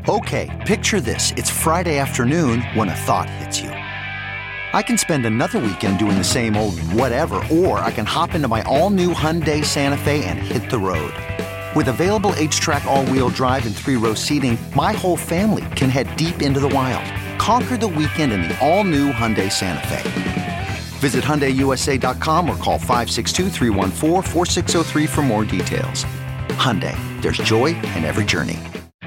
Okay, picture this. It's Friday afternoon when a thought hits you. I can spend another weekend doing the same old whatever, or I can hop into my all-new Hyundai Santa Fe and hit the road. With available H-Track all-wheel drive and 3-row seating, my whole family can head deep into the wild. Conquer the weekend in the all-new Hyundai Santa Fe. Visit HyundaiUSA.com or call 562-314-4603 for more details. Hyundai, there's joy in every journey.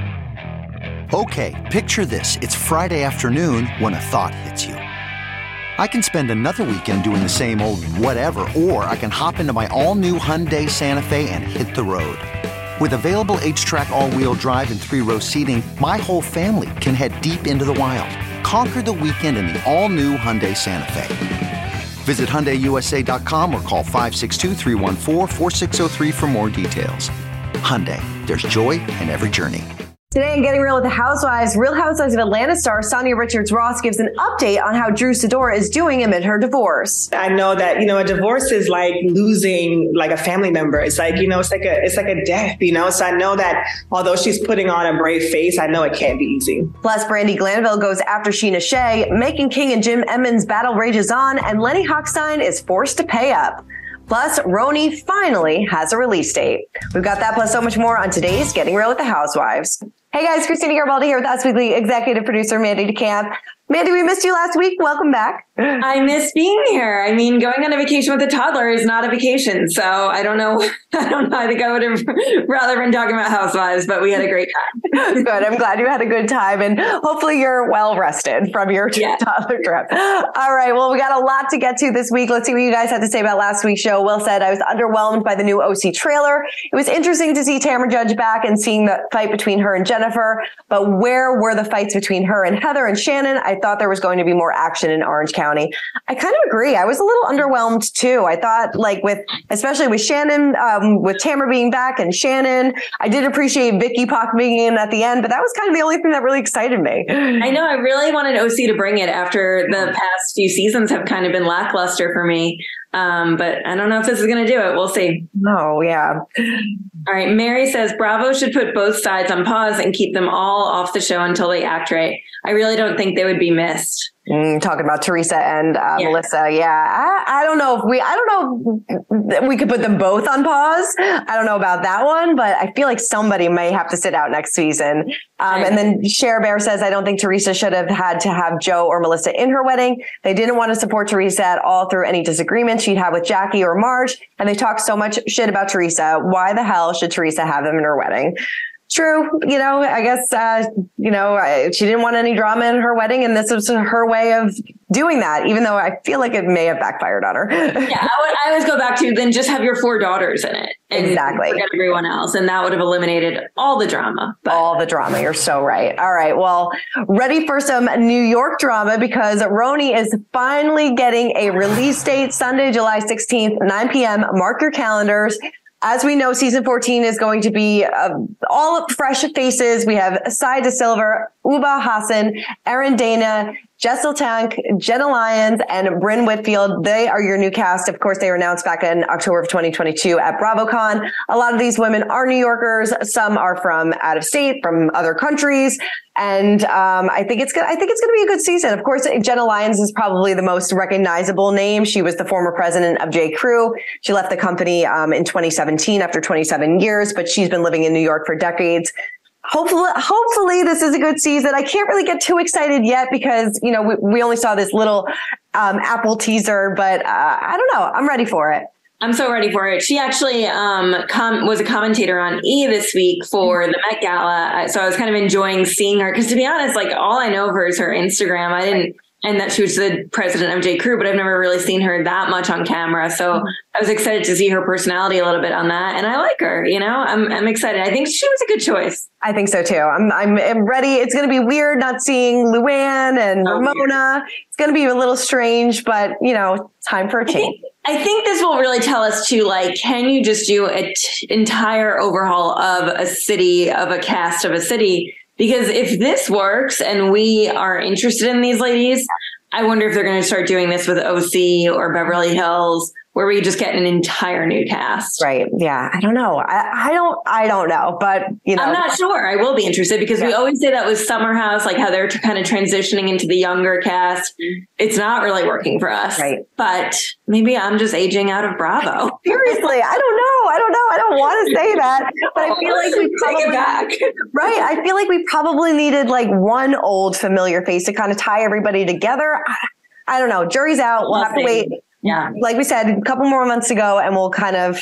Okay, picture this. It's Friday afternoon when a thought hits you. I can spend another weekend doing the same old whatever, or I can hop into my all-new Hyundai Santa Fe and hit the road. With available H-Track all-wheel drive and 3-row seating, my whole family can head deep into the wild. Conquer the weekend in the all-new Hyundai Santa Fe. Visit HyundaiUSA.com or call 562-314-4603 for more details. Hyundai, there's joy in every journey. Today in Getting Real with the Housewives, Real Housewives of Atlanta star Sonia Richards-Ross gives an update on how Drew Sidora is doing amid her divorce. I know that, a divorce is like losing like a family member. It's like, it's like a death, So I know that although she's putting on a brave face, I know it can't be easy. Plus, Brandi Glanville goes after Sheena Shea, Megan King and Jim Emmons' battle rages on, and Lenny Hochstein is forced to pay up. Plus, Roni finally has a release date. We've got that plus so much more on today's Getting Real with the Housewives. Hey guys, Christina Garibaldi here with Us Weekly executive producer Mandy DeCamp. Mandy, we missed you last week. Welcome back. I miss being here. I mean, going on a vacation with a toddler is not a vacation. So I don't know. I think I would have rather been talking about Housewives, but we had a great time. Good. I'm glad you had a good time, and hopefully you're well rested from your toddler trip. All right. Well, we got a lot to get to this week. Let's see what you guys had to say about last week's show. Will said, I was underwhelmed by the new OC trailer. It was interesting to see Tamra Judge back and seeing the fight between her and Jennifer, but where were the fights between her and Heather and Shannon? I thought there was going to be more action in Orange County. I kind of agree. I was a little underwhelmed too. I thought especially with Shannon, with Tamra being back and Shannon, I did appreciate Vicky popping in at the end, but that was kind of the only thing that really excited me. I know. I really wanted OC to bring it after the past few seasons have kind of been lackluster for me. But I don't know if this is going to do it. We'll see. No, yeah. All right. Mary says Bravo should put both sides on pause and keep them all off the show until they act right. I really don't think they would be missed. Talking about Teresa and Melissa. Yeah. I don't know if we could put them both on pause. I don't know about that one, but I feel like somebody may have to sit out next season. And then Cher Bear says, I don't think Teresa should have had to have Joe or Melissa in her wedding. They didn't want to support Teresa at all through any disagreements she'd have with Jackie or Marge. And they talked so much shit about Teresa. Why the hell should Teresa have them in her wedding? True. I guess, she didn't want any drama in her wedding, and this was her way of doing that, even though I feel like it may have backfired on her. Yeah, I always go back to then just have your 4 daughters in it. And exactly. Forget everyone else. And that would have eliminated all the drama. All the drama. You're so right. All right. Well, ready for some New York drama because Roni is finally getting a release date, Sunday, July 16th, 9 p.m. Mark your calendars. As we know, season 14 is going to be all fresh faces. We have Sai De Silva, Uba Hassan, Erin Dana, Jessel Tank, Jenna Lyons, and Brynn Whitfield. They are your new cast. Of course, they were announced back in October of 2022 at BravoCon. A lot of these women are New Yorkers. Some are from out of state, from other countries. And I think it's going to be a good season. Of course, Jenna Lyons is probably the most recognizable name. She was the former president of J. Crew. She left the company in 2017 after 27 years, but she's been living in New York for decades. Hopefully this is a good season. I can't really get too excited yet because, we only saw this little Apple teaser, but I don't know. I'm ready for it. I'm so ready for it. She actually was a commentator on E! This week for the Met Gala. So I was kind of enjoying seeing her because, to be honest, all I know of her is her Instagram. And that she was the president of J. Crew, but I've never really seen her that much on camera. So I was excited to see her personality a little bit on that. And I like her, I'm excited. I think she was a good choice. I think so too. I'm ready. It's going to be weird not seeing Luann and Ramona. It's going to be a little strange, but time for a change. I think this will really tell us too, can you just do an entire overhaul of a city, of a cast of a city? Because if this works and we are interested in these ladies, I wonder if they're going to start doing this with OC or Beverly Hills, where we just get an entire new cast. Right. Yeah. I don't know. I don't know, but I'm not sure. I will be interested because we always say that with Summer House, like how they're kind of transitioning into the younger cast. It's not really working for us. Right. But maybe I'm just aging out of Bravo. Seriously, I don't know. I don't want to say that, but I feel like we take it back. Right. I feel like we probably needed like one old familiar face to kind of tie everybody together. I don't know. Jury's out. We'll have to wait. Yeah. Like we said, a couple more months to go and we'll kind of,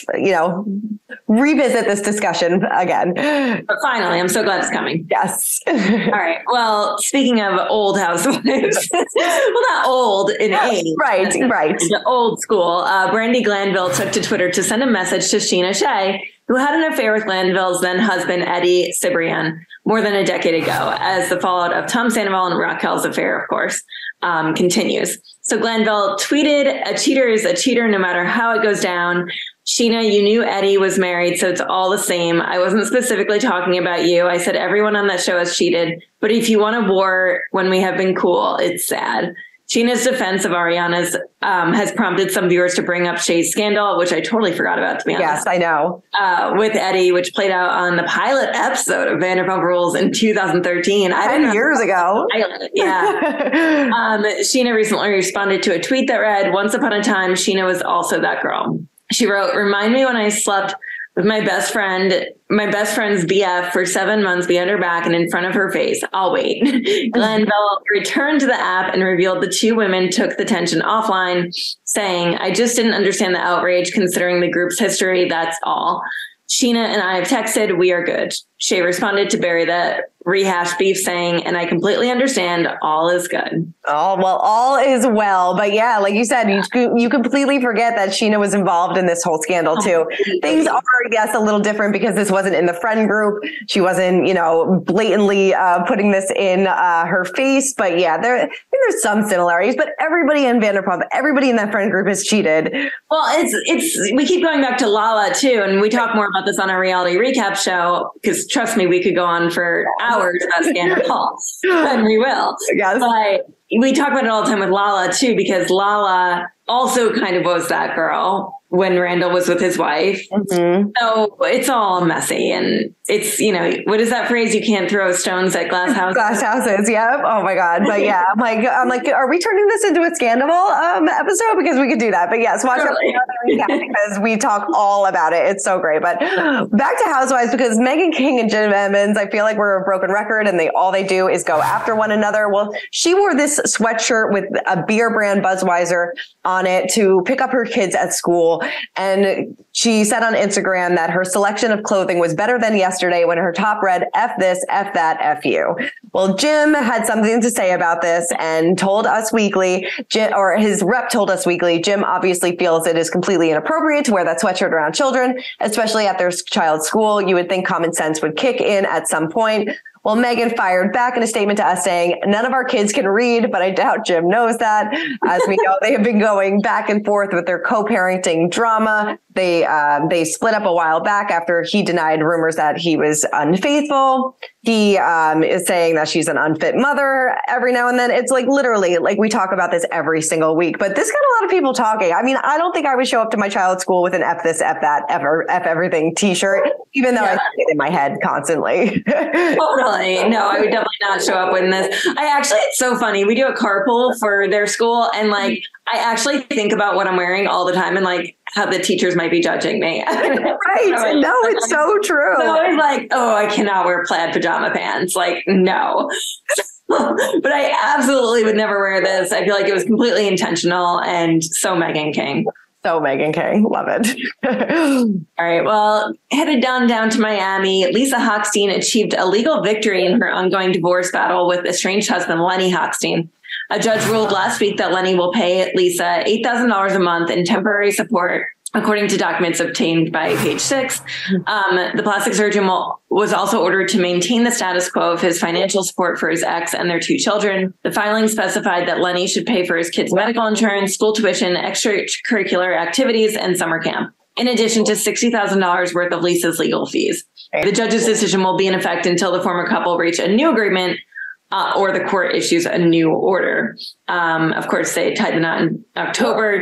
revisit this discussion again. But finally, I'm so glad it's coming. Yes. All right. Well, speaking of old housewives, well, not old in age. Right. The old school. Brandi Glanville took to Twitter to send a message to Sheena Shea, who had an affair with Glanville's then husband, Eddie Cibrian, more than a decade ago, as the fallout of Tom Sandoval and Raquel's affair, of course, continues. So Glanville tweeted, "A cheater is a cheater no matter how it goes down. Sheena, you knew Eddie was married, so it's all the same. I wasn't specifically talking about you. I said everyone on that show has cheated. But if you want a war when we have been cool, it's sad." Sheena's defense of Ariana's has prompted some viewers to bring up Shea's scandal, which I totally forgot about, to be honest. Yes, I know. With Eddie, which played out on the pilot episode of Vanderpump Rules in 2013. 10 years ago. Yeah. Sheena recently responded to a tweet that read, "Once upon a time, Sheena was also that girl." She wrote, "Remind me when I slept with my best friend's BF for 7 months behind her back and in front of her face. I'll wait." Glanville returned to the app and revealed the two women took the tension offline, saying, "I just didn't understand the outrage considering the group's history. That's all. Sheena and I have texted. We are good." Shea responded to bury the rehashed beef, saying, "And I completely understand. All is good." Oh, well, all is well. But yeah, like you said, you completely forget that Sheena was involved in this whole scandal too. Things are, yes, a little different because this wasn't in the friend group. She wasn't, blatantly putting this in her face. But yeah, there's some similarities. But everybody in Vanderpump, everybody in that friend group has cheated. Well, we keep going back to Lala too, and we talk more about this on our reality recap show because trust me, we could go on for hours about Scandal, and we will. Yes. But we talk about it all the time with Lala too, because Lala also kind of was that girl when Randall was with his wife. Mm-hmm. So it's all messy. And it's, what is that phrase? You can't throw stones at glass houses. Glass houses. Yep. Oh my God. But yeah, I'm like, are we turning this into a Scandal episode? Because we could do that. But yes, watch it because we talk all about it. It's so great. But back to Housewives, because Meghan King and Jim Edmonds, I feel like we're a broken record and all they do is go after one another. Well, she wore this sweatshirt with a beer brand Budweiser on it to pick up her kids at school. And she said on Instagram that her selection of clothing was better than yesterday when her top read, "F this, F that, F you." Well, Jim had something to say about this and told Us Weekly, or his rep told Us Weekly, Jim obviously feels it is completely inappropriate to wear that sweatshirt around children, especially at their child's school. You would think common sense would kick in at some point. Well, Meghan fired back in a statement to us saying, "None of our kids can read, but I doubt Jim knows that." As we know, they have been going back and forth with their co-parenting drama. They split up a while back after he denied rumors that he was unfaithful. He is saying that she's an unfit mother every now and then. It's like literally, like we talk about this every single week, but this got a lot of people talking. I mean, I don't think I would show up to my child's school with an "F this, F that, F everything" t-shirt, even though I say it in my head constantly. Totally. No, I would definitely not show up with this. It's so funny. We do a carpool for their school and I actually think about what I'm wearing all the time and how the teachers might be judging me. Right. No, it's so true. So always I cannot wear plaid pajama pants. No. But I absolutely would never wear this. I feel like it was completely intentional and so Meghan King. So Meghan King. Love it. All right. Well, headed down to Miami, Lisa Hochstein achieved a legal victory in her ongoing divorce battle with estranged husband, Lenny Hochstein. A judge ruled last week that Lenny will pay Lisa $8,000 a month in temporary support, according to documents obtained by Page Six. The plastic surgeon was also ordered to maintain the status quo of his financial support for his ex and their two children. The filing specified that Lenny should pay for his kids' medical insurance, school tuition, extracurricular activities, and summer camp, in addition to $60,000 worth of Lisa's legal fees. The judge's decision will be in effect until the former couple reach a new agreement or the court issues a new order. Of course, they tied the knot in October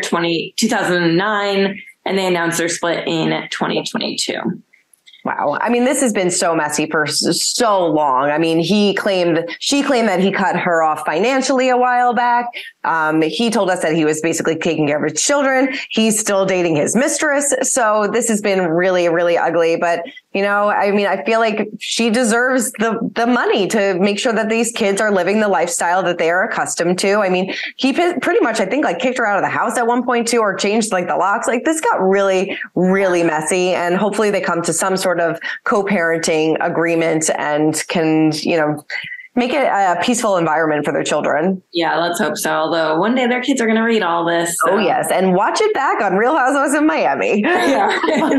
2009, and they announced their split in 2022. Wow. I mean, this has been so messy for so long. I mean, she claimed that he cut her off financially a while back. He told us that he was basically taking care of his children. He's still dating his mistress. So this has been really, really ugly. But, I mean, I feel like she deserves the money to make sure that these kids are living the lifestyle that they are accustomed to. I mean, he pretty much, I think, like kicked her out of the house at one point too, or changed like the locks. Like this got really, really messy. And hopefully they come to some sort of co-parenting agreement and can, make it a peaceful environment for their children. Yeah, let's hope so. Although one day their kids are going to read all this. So. Oh, yes. And watch it back on Real Housewives of Miami. Yeah.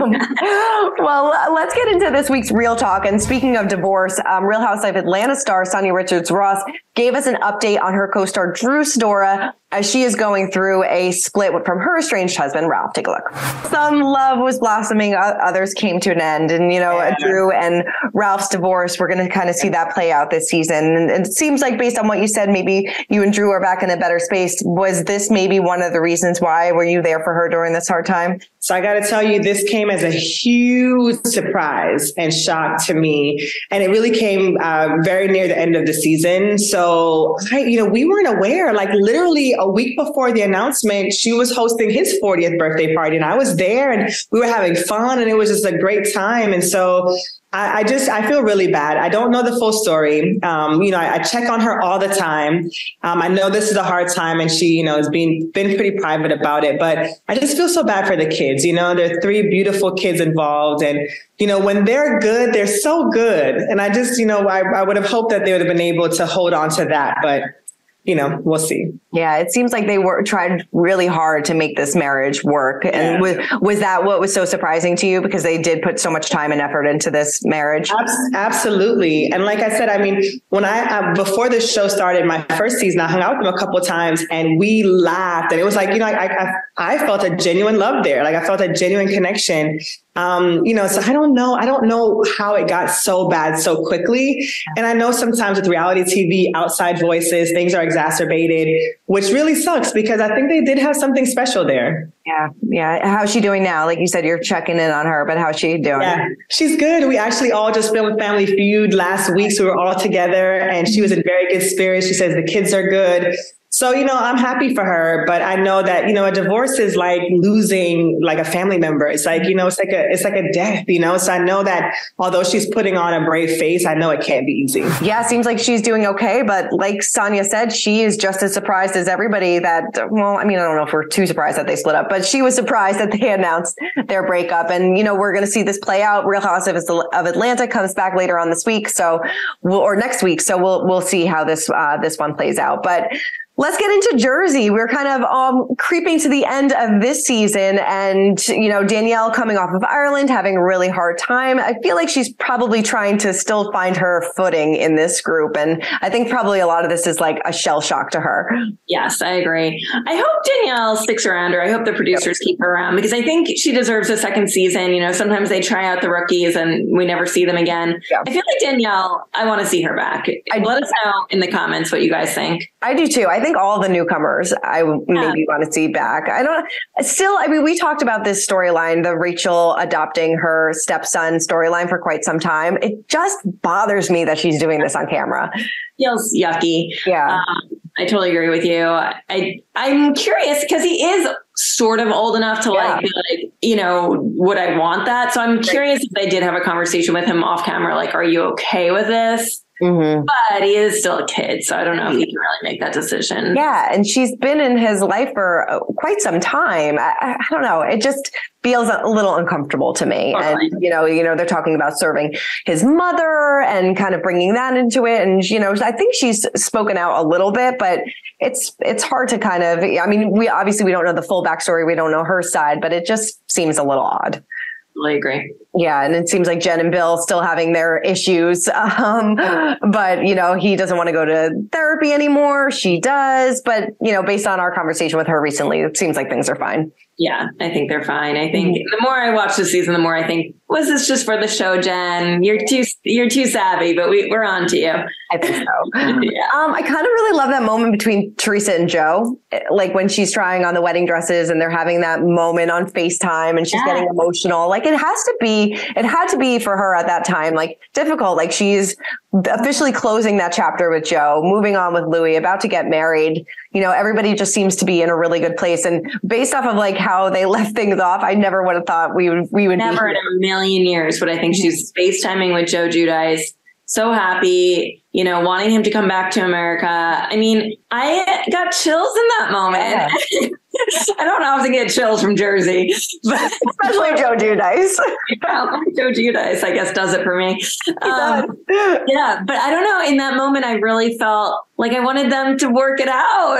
Well, let's get into this week's Real Talk. And speaking of divorce, Real Housewives of Atlanta star Sanya Richards-Ross gave us an update on her co-star Drew Sidora as she is going through a split from her estranged husband, Ralph. Take a look. Some love was blossoming. Others came to an end. And, Drew and Ralph's divorce, we're going to kind of see that play out this season. And it seems like based on what you said, maybe you and Drew are back in a better space. Was this maybe one of the reasons why? Were you there for her during this hard time? So I got to tell you, this came as a huge surprise and shock to me. And it really came very near the end of the season. So, we weren't aware, like literally a week before the announcement, she was hosting his 40th birthday party and I was there and we were having fun and it was just a great time. And so I feel really bad. I don't know the full story. I check on her all the time. I know this is a hard time and she, has been pretty private about it, but I just feel so bad for the kids. There are 3 beautiful kids involved and, when they're good, they're so good. And I just, I would have hoped that they would have been able to hold on to that, but we'll see. Yeah, it seems like they tried really hard to make this marriage work. And was that what was so surprising to you? Because they did put so much time and effort into this marriage. Absolutely. And like I said, I mean, when before this show started, my first season, I hung out with them a couple of times and we laughed. And it was like, I felt a genuine love there. Like I felt a genuine connection. So I don't know how it got so bad so quickly. And I know sometimes with reality TV, outside voices, things are exacerbated, which really sucks because I think they did have something special there. Yeah. How's she doing now? Like you said, you're checking in on her, but how's she doing? Yeah, she's good. We actually all just filmed Family Feud last week. So we were all together and she was in very good spirits. She says the kids are good. So, I'm happy for her, but I know that, a divorce is like losing like a family member. It's like, it's like a death, So I know that although she's putting on a brave face, I know it can't be easy. Yeah, seems like she's doing okay. But like Sanya said, she is just as surprised as everybody that, well, I mean, I don't know if we're too surprised that they split up, but she was surprised that they announced their breakup. And, we're going to see this play out. Real Housewives of Atlanta comes back later on this week. Or next week. So we'll see how this one plays out. But let's get into Jersey. We're kind of creeping to the end of this season and, Danielle coming off of Ireland, having a really hard time. I feel like she's probably trying to still find her footing in this group. And I think probably a lot of this is like a shell shock to her. Yes, I agree. I hope Danielle sticks around her. I hope the producers keep her around because I think she deserves a second season. Sometimes they try out the rookies and we never see them again. Yeah. I feel like Danielle, I want to see her back. Let us know in the comments what you guys think. I do too. I think all the newcomers I maybe want to see back. We talked about this storyline, the Rachel adopting her stepson storyline for quite some time. It just bothers me that she's doing this on camera. Feels yucky. Yeah. I totally agree with you. I'm curious because he is sort of old enough to would I want that? So I'm curious if they did have a conversation with him off camera. Like, are you okay with this? Mm-hmm. But he is still a kid, so I don't know if he can really make that decision. Yeah, and she's been in his life for quite some time. I don't know. It just feels a little uncomfortable to me. Totally. And, they're talking about serving his mother and kind of bringing that into it. And, I think she's spoken out a little bit, but it's hard to kind of, we don't know the full backstory. We don't know her side, but it just seems a little odd. I agree. Yeah. And it seems like Jen and Bill still having their issues. But, he doesn't want to go to therapy anymore. She does. But, based on our conversation with her recently, it seems like things are fine. Yeah, I think they're fine. I think the more I watch the season, the more I think, was this just for the show, Jen? You're too savvy, but we're on to you. I think so. Yeah. I kind of really love that moment between Teresa and Joe, like when she's trying on the wedding dresses and they're having that moment on FaceTime and she's getting emotional. Like it had to be for her at that time, like difficult. Like she's officially closing that chapter with Joe, moving on with Louis, about to get married. You know, everybody just seems to be in a really good place. And based off of like how they left things off, I never would have thought we would never in a million years would I think she's FaceTiming with Joe Giudice. So happy, you know, wanting him to come back to America. I mean, I got chills in that moment. Yeah. I don't often get chills from Jersey, but especially Joe Giudice. Yeah, Joe Giudice, I guess, does it for me. Yeah, but I don't know. In that moment, I really felt like I wanted them to work it out.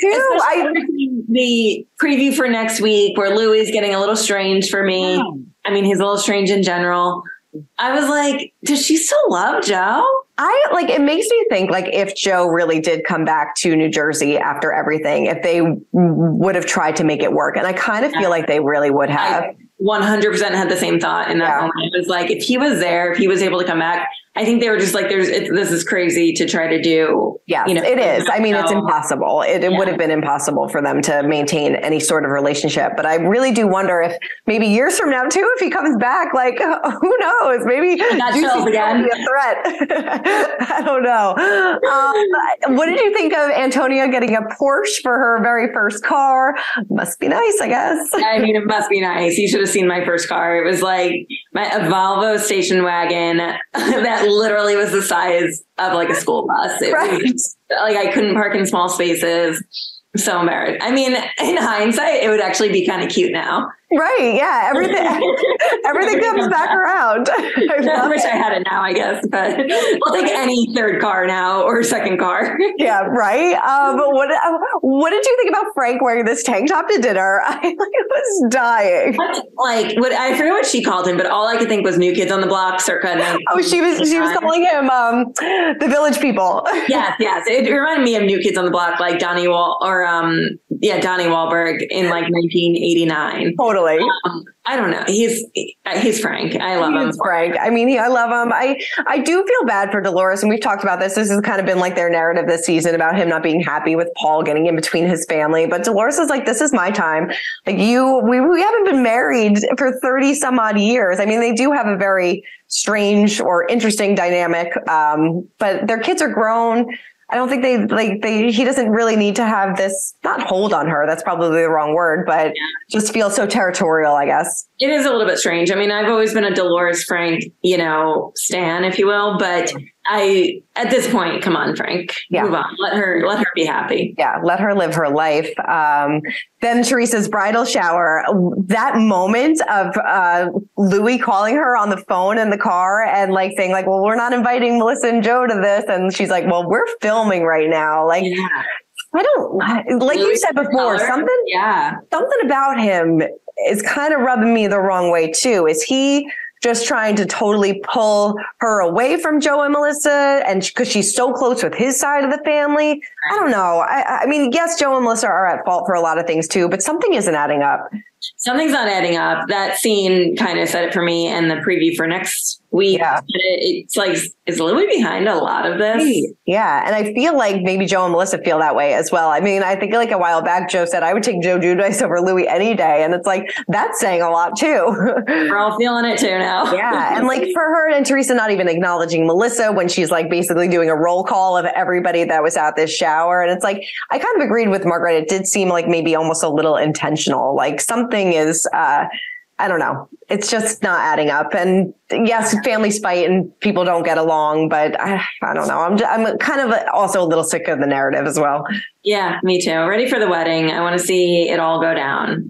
Too. The preview for next week, where Louis is getting a little strange for me. Yeah. I mean, he's a little strange in general. I was like, does she still love Joe? It makes me think like if Joe really did come back to New Jersey after everything, if they would have tried to make it work. And I kind of feel like they really would have. I 100% had the same thought in that moment. It was like, if he was there, if he was able to come back, I think they were just like, this is crazy to try to do. Yeah, you know, it is. I mean, it's impossible. It would have been impossible for them to maintain any sort of relationship. But I really do wonder if maybe years from now, too, if he comes back, like, who knows? Maybe Juicy's again. Be a threat. I don't know. What did you think of Antonia getting a Porsche for her very first car? Must be nice, I guess. I mean, it must be nice. You should have seen my first car. It was like a Volvo station wagon that literally was the size of like a school bus. It was, like I couldn't park in small spaces. So embarrassed. I mean, in hindsight, it would actually be kind of cute now. Right. Yeah. Everything comes back around. I wish I had it now, I guess, but we'll take any third car now or second car. Yeah. Right. But what did you think about Frank wearing this tank top to dinner? I was dying. I forget what she called him, but all I could think was New Kids on the Block circa. She was calling him the Village People. Yes. It reminded me of New Kids on the Block, like Donnie Wahlberg in like 1989. Totally. I don't know. He's Frank. I love him. Frank. I mean, I love him. I do feel bad for Dolores, and we've talked about this. This has kind of been like their narrative this season about him not being happy with Paul getting in between his family. But Dolores is like, this is my time. Like we haven't been married for 30 some odd years. I mean, they do have a very strange or interesting dynamic. But their kids are grown. I don't think he doesn't really need to have this, not hold on her. That's probably the wrong word, but just feel so territorial, I guess. It is a little bit strange. I mean, I've always been a Dolores Frank, stan, if you will, but at this point, come on, Frank, move on. Let her be happy. Yeah. Let her live her life. Then Teresa's bridal shower, that moment of Louis calling her on the phone in the car and like saying like, well, we're not inviting Melissa and Joe to this. And she's like, well, we're filming right now. Like, I don't, like Louis, you said before, something about him is kind of rubbing me the wrong way too. Is he just trying to totally pull her away from Joe and Melissa, and because she's so close with his side of the family? I don't know. I mean, yes, Joe and Melissa are at fault for a lot of things too, but something isn't adding up. Something's not adding up. That scene kind of said it for me, and the preview for next week. Yeah. It's like, is Louis behind a lot of this? Yeah. And I feel like maybe Joe and Melissa feel that way as well. I mean, I think like a while back, Joe said, I would take Joe Giudice over Louis any day. And it's like, that's saying a lot too. We're all feeling it too now. Yeah. And like for her and Teresa not even acknowledging Melissa when she's like basically doing a roll call of everybody that was at this shower. And it's like, I kind of agreed with Margaret. It did seem like maybe almost a little intentional, like something is, I don't know. It's just not adding up. And yes, families fight and people don't get along, but I don't know. I'm kind of also a little sick of the narrative as well. Yeah, me too. Ready for the wedding. I want to see it all go down.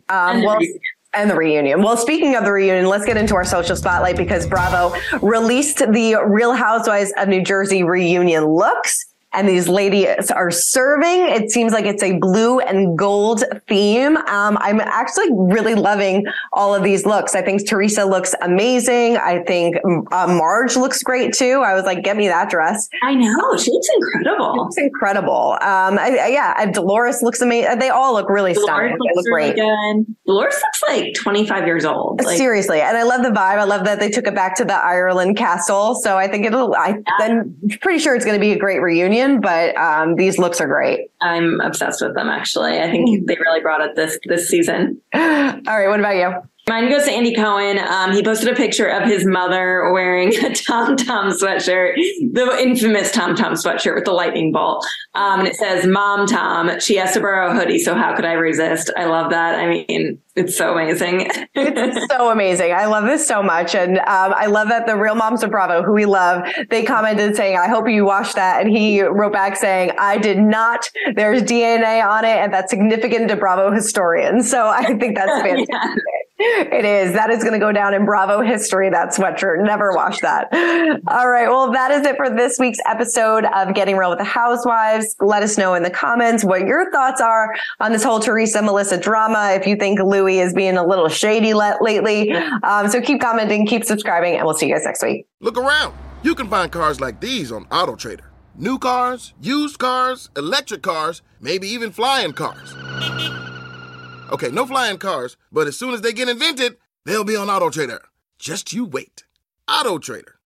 And the reunion. Well, speaking of the reunion, let's get into our social spotlight because Bravo released the Real Housewives of New Jersey reunion looks. and these ladies are serving. It seems like it's a blue and gold theme. I'm actually really loving all of these looks. I think Teresa looks amazing. I think Marge looks great too. I was like, get me that dress. I know. She looks incredible. She looks incredible. Dolores looks amazing. They all look really stunning. They look really great. Good. Dolores looks like 25 years old. Like, seriously. And I love the vibe. I love that they took it back to the Ireland castle. So I think I'm pretty sure it's going to be a great reunion, but these looks are great. I'm obsessed with them, actually. I think they really brought it this season. All right. What about you? Mine goes to Andy Cohen. He posted a picture of his mother wearing a Tom Tom sweatshirt, the infamous Tom Tom sweatshirt with the lightning bolt. And it says, Mom Tom. She has to borrow a hoodie, so how could I resist? I love that. I mean, it's so amazing. It's so amazing. I love this so much. And I love that the Real Moms of Bravo, who we love, they commented saying, I hope you washed that. And he wrote back saying, I did not. There's DNA on it, and that's significant to Bravo historians. So I think that's fantastic. Yeah. It is. That is going to go down in Bravo history, that sweatshirt. Never wash that. All right. Well, that is it for this week's episode of Getting Real with the Housewives. Let us know in the comments what your thoughts are on this whole Teresa Melissa drama. If you think Louis is being a little shady lately. So keep commenting, keep subscribing, and we'll see you guys next week. Look around. You can find cars like these on AutoTrader. New cars, used cars, electric cars, maybe even flying cars. Okay, no flying cars, but as soon as they get invented, they'll be on AutoTrader. Just you wait. AutoTrader.